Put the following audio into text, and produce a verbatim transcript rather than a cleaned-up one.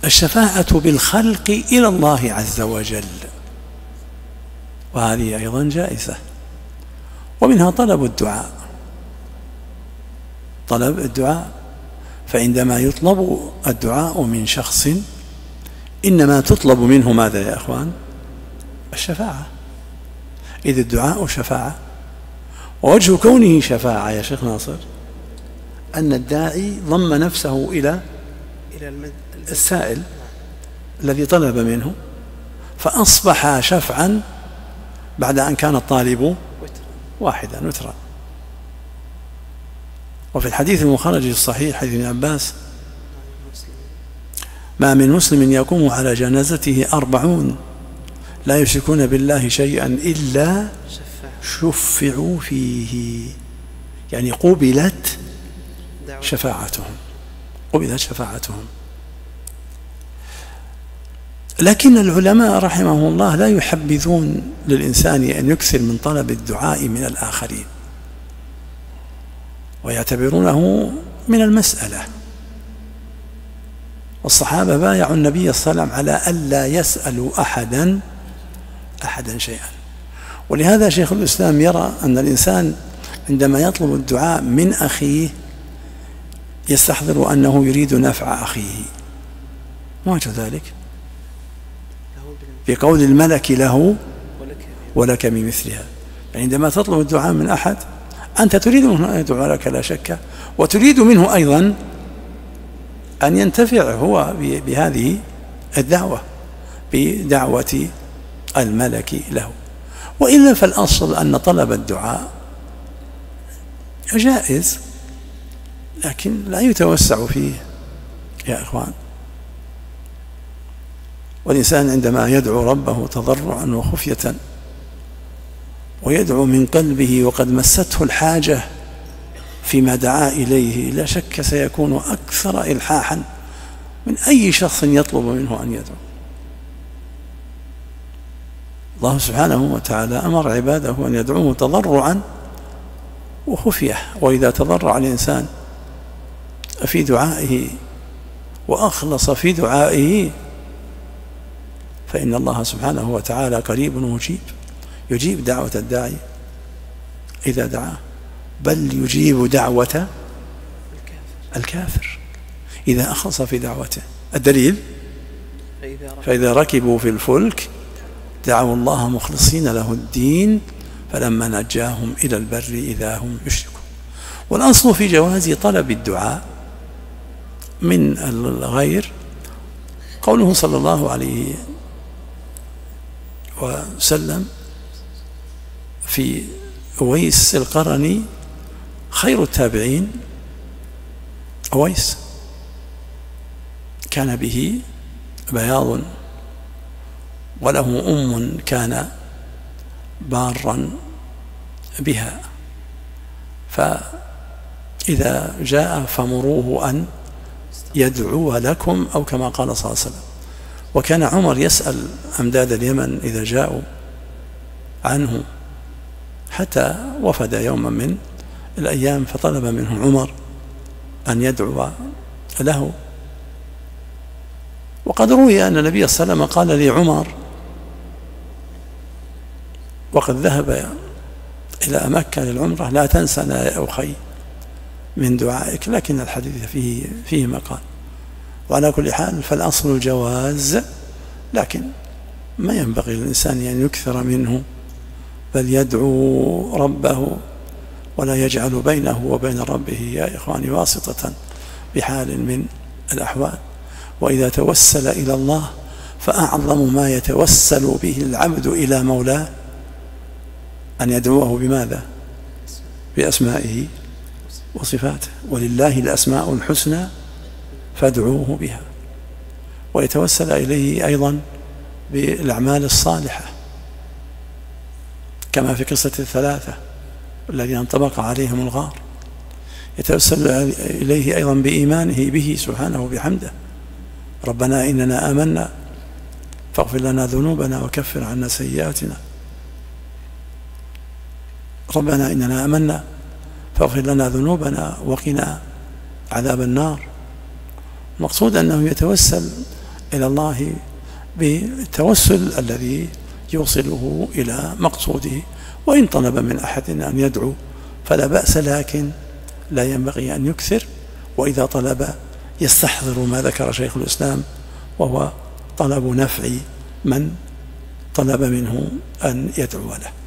الشفاعة بالخلق إلى الله عز وجل، وهذه أيضا جائزة. ومنها طلب الدعاء، طلب الدعاء، فعندما يطلب الدعاء من شخص إنما تطلب منه ماذا يا أخوان؟ الشفاعة، إذ الدعاء شفاعة. ووجه كونه شفاعة يا شيخ ناصر أن الداعي ضم نفسه إلى السائل الذي طلب منه، فأصبح شفعا بعد أن كان الطالب واحدا وترا. وفي الحديث المخرج الصحيح حديث ابن عباس: ما من مسلم يقوم على جنازته أربعون لا يشركون بالله شيئا إلا شفعوا فيه، يعني قبلت شفاعتهم، قبلت شفاعتهم. لكن العلماء رحمهم الله لا يحبذون للإنسان أن يكثر من طلب الدعاء من الآخرين، ويعتبرونه من المسألة. والصحابة بايعوا النبي صلى الله عليه وسلم على ألا يسألوا أحدا أحدا شيئا. ولهذا شيخ الإسلام يرى أن الإنسان عندما يطلب الدعاء من أخيه يستحضر أنه يريد نفع أخيه. ما وجه ذلك؟ في قول الملك له ولك بمثلها، يعني عندما تطلب الدعاء من أحد أنت تريد منه أن يدعو لك لا شك، وتريد منه أيضا أن ينتفع هو بهذه الدعوة، بدعوة الملك له. وإلا فالأصل أن طلب الدعاء جائز، لكن لا يتوسع فيه يا إخوان. والإنسان عندما يدعو ربه تضرعا وخفية ويدعو من قلبه وقد مسته الحاجة فيما دعا إليه، لا شك سيكون أكثر إلحاحا من أي شخص يطلب منه أن يدعو. الله سبحانه وتعالى أمر عباده أن يدعوه تضرعا وخفية، وإذا تضرع الإنسان في دعائه وأخلص في دعائه فإن الله سبحانه وتعالى قريب مجيب، يجيب دعوة الداعي إذا دعاه، بل يجيب دعوة الكافر إذا أخلص في دعوته. الدليل: فإذا ركبوا في الفلك دعوا الله مخلصين له الدين فلما نجاهم إلى البر إذا هم يشركون. والأصل في جواز طلب الدعاء من الغير قوله صلى الله عليه وسلم في أويس القرني: خير التابعين أويس، كان به بياض وله أم كان بارا بها، فإذا جاء فمروه أن يدعو لكم، أو كما قال صلى الله عليه وسلم. وكان عمر يسأل أمداد اليمن إذا جاءوا عنه، حتى وفد يوما من الأيام فطلب منه عمر أن يدعو له. وقد روي أن النبي صلى الله عليه وسلم قال لعمر وقد ذهب إلى مكة للعمرة: لا تنسنا يا أخي من دعائك، لكن الحديث فيه فيه مقال. وعلى كل حال فالأصل الجواز، لكن ما ينبغي للإنسان أن يكثر منه، بل يدعو ربه ولا يجعل بينه وبين ربه يا إخواني واسطة بحال من الأحوال. وإذا توسل إلى الله فأعظم ما يتوسل به العبد إلى مولاه أن يدعوه بماذا؟ بأسمائه وصفاته، ولله الأسماء الحسنى فادعوه بها. ويتوسل إليه أيضا بالأعمال الصالحة، كما في قصة الثلاثة الذين انطبق عليهم الغار، يتوسل إليه أيضا بإيمانه به سبحانه وبحمده: ربنا إننا آمنا فاغفر لنا ذنوبنا وكفر عنا سيئاتنا، ربنا إننا آمنا فاغفر لنا ذنوبنا وقنا عذاب النار. المقصود أنه يتوسل إلى الله بالتوسل الذي يوصله إلى مقصوده. وإن طلب من أحد أن يدعو فلا بأس، لكن لا ينبغي أن يكثر، وإذا طلب يستحضر ما ذكر شيخ الإسلام، وهو طلب نفع من طلب منه أن يدعو له.